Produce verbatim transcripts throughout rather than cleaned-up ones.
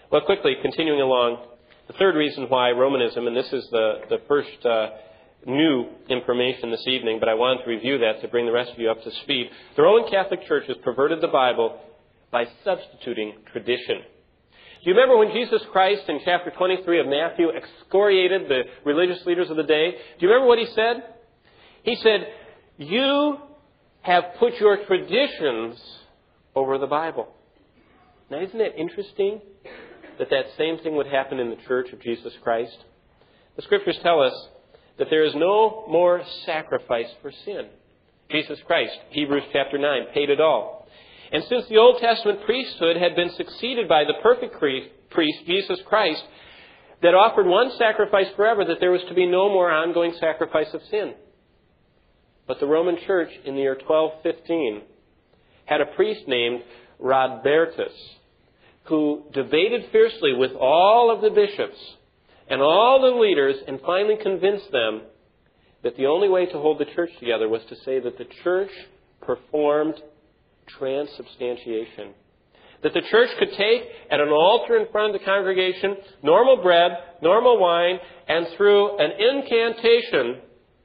Well, quickly, continuing along, the third reason why Romanism, and this is the, the first uh, new information this evening, but I wanted to review that to bring the rest of you up to speed. The Roman Catholic Church has perverted the Bible by substituting tradition. Do you remember when Jesus Christ in chapter twenty-three of Matthew excoriated the religious leaders of the day? Do you remember what he said? He said, "You have put your traditions over the Bible." Now, isn't it interesting that that same thing would happen in the Church of Jesus Christ? The Scriptures tell us that there is no more sacrifice for sin. Jesus Christ, Hebrews chapter nine, paid it all. And since the Old Testament priesthood had been succeeded by the perfect priest, Jesus Christ, that offered one sacrifice forever, that there was to be no more ongoing sacrifice of sin. But the Roman Church in the year twelve fifteen had a priest named Rodbertus, who debated fiercely with all of the bishops and all the leaders and finally convinced them that the only way to hold the church together was to say that the church performed transubstantiation. That the church could take at an altar in front of the congregation normal bread, normal wine, and through an incantation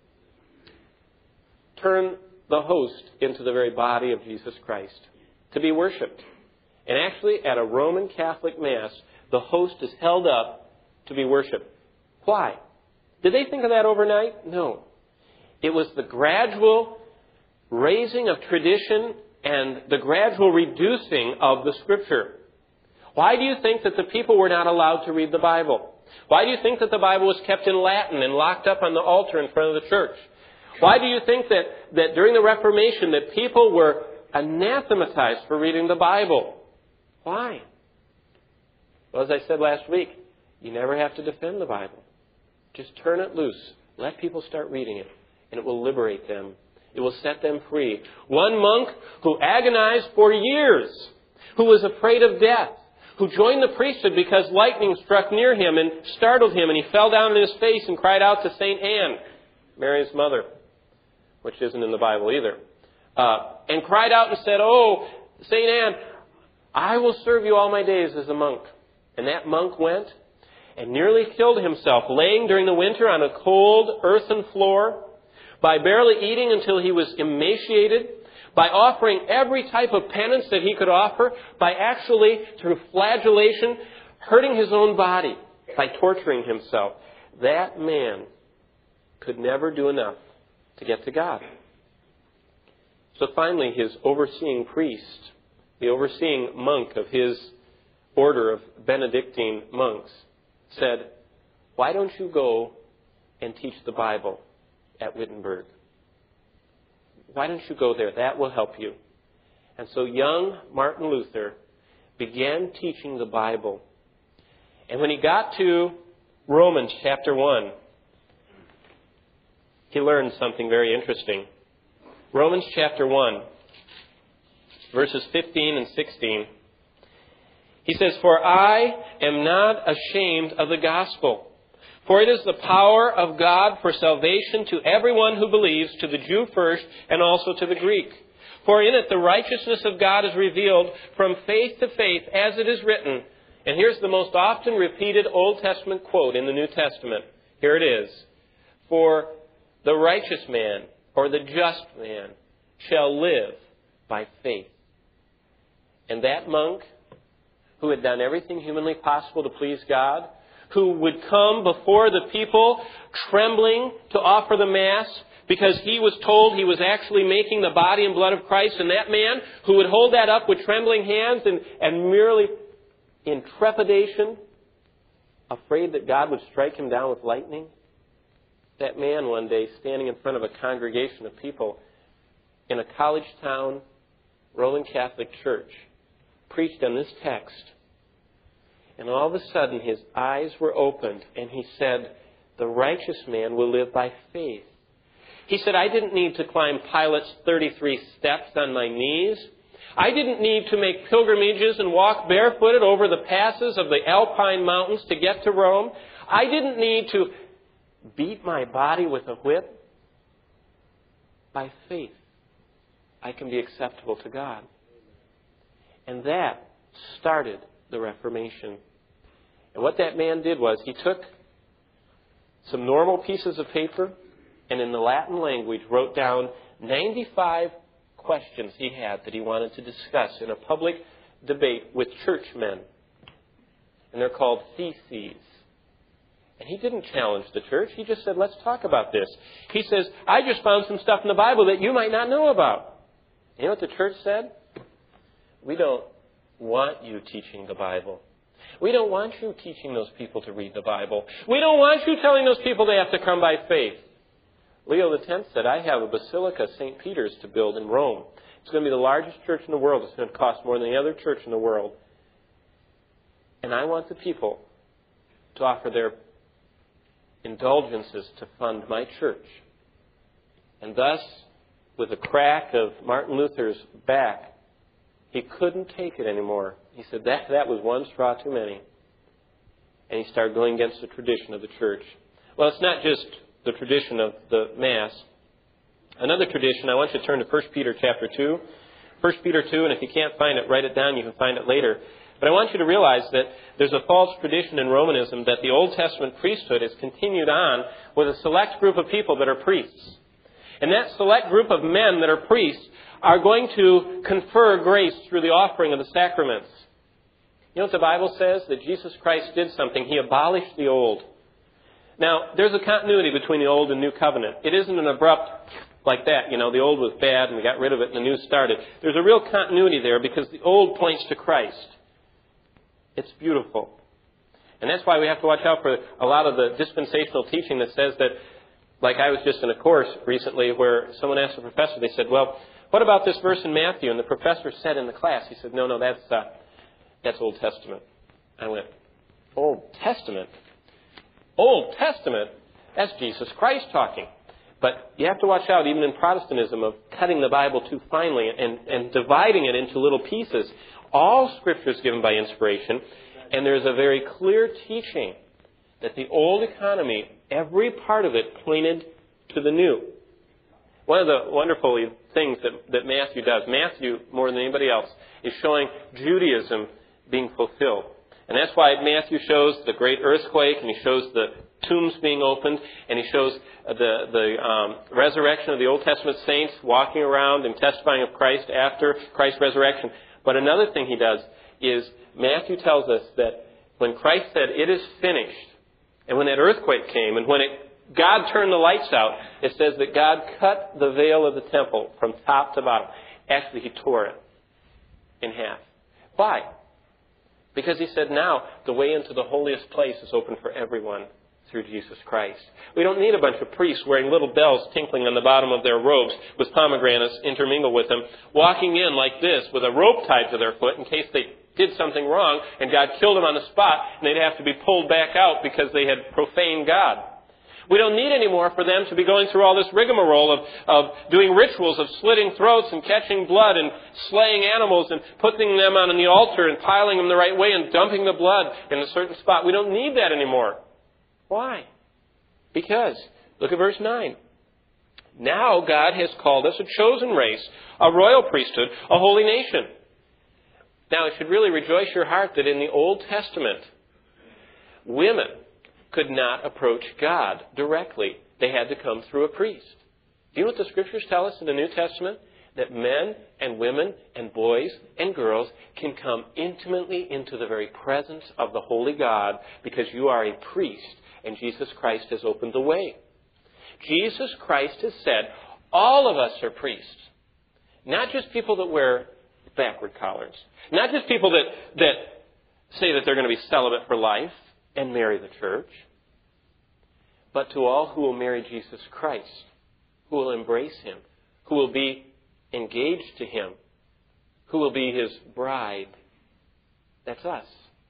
turn the host into the very body of Jesus Christ to be worshipped. And actually, at a Roman Catholic Mass, the host is held up to be worshipped. Why? Did they think of that overnight? No. It was the gradual raising of tradition and the gradual reducing of the Scripture. Why do you think that the people were not allowed to read the Bible? Why do you think that the Bible was kept in Latin and locked up on the altar in front of the church? Why do you think that, that during the Reformation that people were anathematized for reading the Bible? Why? Well, as I said last week, you never have to defend the Bible. Just turn it loose. Let people start reading it, and it will liberate them. It will set them free. One monk who agonized for years, who was afraid of death, who joined the priesthood because lightning struck near him and startled him, and he fell down on his face and cried out to Saint Anne, Mary's mother, which isn't in the Bible either, uh, and cried out and said, "Oh, Saint Anne, I will serve you all my days as a monk." And that monk went and nearly killed himself, laying during the winter on a cold earthen floor, by barely eating until he was emaciated, by offering every type of penance that he could offer, by actually, through flagellation, hurting his own body, by torturing himself. That man could never do enough to get to God. So finally, his overseeing priest, the overseeing monk of his order of Benedictine monks, said, "Why don't you go and teach the Bible at Wittenberg? Why don't you go there? That will help you." And so young Martin Luther began teaching the Bible. And when he got to Romans chapter one, he learned something very interesting. Romans chapter one, verses fifteen and sixteen. He says, "For I am not ashamed of the gospel, for it is the power of God for salvation to everyone who believes, to the Jew first, and also to the Greek. For in it the righteousness of God is revealed from faith to faith, as it is written." And here's the most often repeated Old Testament quote in the New Testament. Here it is. "For the righteous man, or the just man, shall live by faith." And that monk, who had done everything humanly possible to please God, who would come before the people trembling to offer the Mass because he was told he was actually making the body and blood of Christ, and that man who would hold that up with trembling hands and, and merely in trepidation, afraid that God would strike him down with lightning, that man one day standing in front of a congregation of people in a college town Roman Catholic church preached on this text. And all of a sudden his eyes were opened and he said, "The righteous man will live by faith." He said, "I didn't need to climb Pilate's thirty-three steps on my knees. I didn't need to make pilgrimages and walk barefooted over the passes of the Alpine mountains to get to Rome. I didn't need to beat my body with a whip. By faith, I can be acceptable to God." And that started the Reformation. And what that man did was he took some normal pieces of paper and in the Latin language wrote down ninety-five questions he had that he wanted to discuss in a public debate with churchmen. And they're called theses. And he didn't challenge the church. He just said, let's talk about this. He says, I just found some stuff in the Bible that you might not know about. You know what the church said? We don't want you teaching the Bible. We don't want you teaching those people to read the Bible. We don't want you telling those people they have to come by faith. Leo the tenth said, I have a basilica, Saint Peter's, to build in Rome. It's going to be the largest church in the world. It's going to cost more than any other church in the world. And I want the people to offer their indulgences to fund my church. And thus, with a crack of Martin Luther's back, he couldn't take it anymore. He said that that was one straw too many. And he started going against the tradition of the church. Well, it's not just the tradition of the Mass. Another tradition, I want you to turn to First Peter chapter two. First Peter two, and if you can't find it, write it down. You can find it later. But I want you to realize that there's a false tradition in Romanism that the Old Testament priesthood has continued on with a select group of people that are priests. And that select group of men that are priests are going to confer grace through the offering of the sacraments. You know what the Bible says? That Jesus Christ did something. He abolished the old. Now, there's a continuity between the old and new covenant. It isn't an abrupt like that. You know, the old was bad and we got rid of it and the new started. There's a real continuity there because the old points to Christ. It's beautiful. And that's why we have to watch out for a lot of the dispensational teaching that says that, like I was just in a course recently where someone asked the professor, they said, well, what about this verse in Matthew? And the professor said in the class, he said, no, no, that's uh, that's Old Testament. I went, Old Testament? Old Testament? That's Jesus Christ talking. But you have to watch out, even in Protestantism, of cutting the Bible too finely and, and dividing it into little pieces. All Scripture is given by inspiration, and there's a very clear teaching that the old economy, every part of it pointed to the new. One of the wonderful things that, that Matthew does, Matthew, more than anybody else, is showing Judaism being fulfilled. And that's why Matthew shows the great earthquake, and he shows the tombs being opened, and he shows the, the um, resurrection of the Old Testament saints walking around and testifying of Christ after Christ's resurrection. But another thing he does is Matthew tells us that when Christ said, it is finished, and when that earthquake came, and when it, God turned the lights out, it says that God cut the veil of the temple from top to bottom. Actually, he tore it in half. Why? Because he said now the way into the holiest place is open for everyone through Jesus Christ. We don't need a bunch of priests wearing little bells tinkling on the bottom of their robes with pomegranates intermingled with them, walking in like this with a rope tied to their foot in case they did something wrong and God killed them on the spot and they'd have to be pulled back out because they had profaned God. We don't need any more for them to be going through all this rigmarole of, of doing rituals of slitting throats and catching blood and slaying animals and putting them on the altar and piling them the right way and dumping the blood in a certain spot. We don't need that anymore. Why? Because, look at verse nine. Now God has called us a chosen race, a royal priesthood, a holy nation. Now it should really rejoice your heart that in the Old Testament, women could not approach God directly. They had to come through a priest. Do you know what the Scriptures tell us in the New Testament? That men and women and boys and girls can come intimately into the very presence of the Holy God because you are a priest and Jesus Christ has opened the way. Jesus Christ has said, all of us are priests. Not just people that wear backward collars. Not just people that, that say that they're going to be celibate for life and marry the church, but to all who will marry Jesus Christ, who will embrace Him, who will be engaged to Him, who will be His bride. That's us.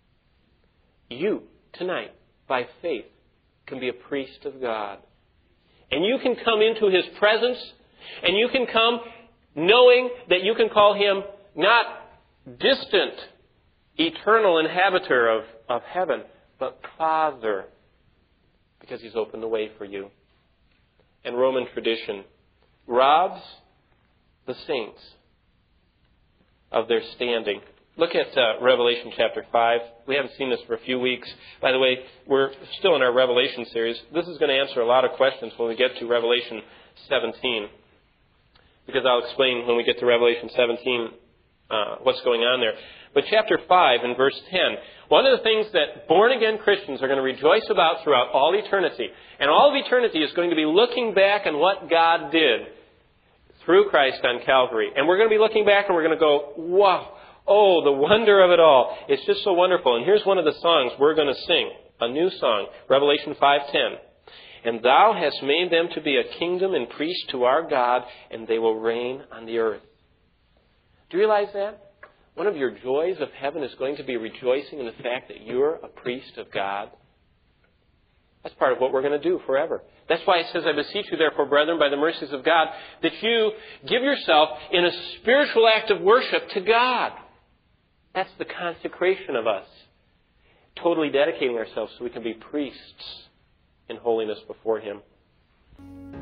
You, tonight, by faith, can be a priest of God. And you can come into His presence, and you can come knowing that you can call Him not distant, eternal inhabitor of, of heaven, but Father, because He's opened the way for you. And Roman tradition robs the saints of their standing Look at uh, Revelation chapter five. We haven't seen this for a few weeks. By the way, we're still in our Revelation series. This is going to answer a lot of questions when we get to Revelation seventeen. Because I'll explain when we get to Revelation seventeen uh, what's going on there. But chapter five and verse ten, one of the things that born-again Christians are going to rejoice about throughout all eternity, and all of eternity is going to be looking back on what God did through Christ on Calvary. And we're going to be looking back and we're going to go, wow, oh, the wonder of it all. It's just so wonderful. And here's one of the songs we're going to sing, a new song, Revelation five ten. And thou hast made them to be a kingdom and priests to our God, and they will reign on the earth. Do you realize that? One of your joys of heaven is going to be rejoicing in the fact that you're a priest of God. That's part of what we're going to do forever. That's why it says, I beseech you therefore, brethren, by the mercies of God, that you give yourself in a spiritual act of worship to God. That's the consecration of us. Totally dedicating ourselves so we can be priests in holiness before Him.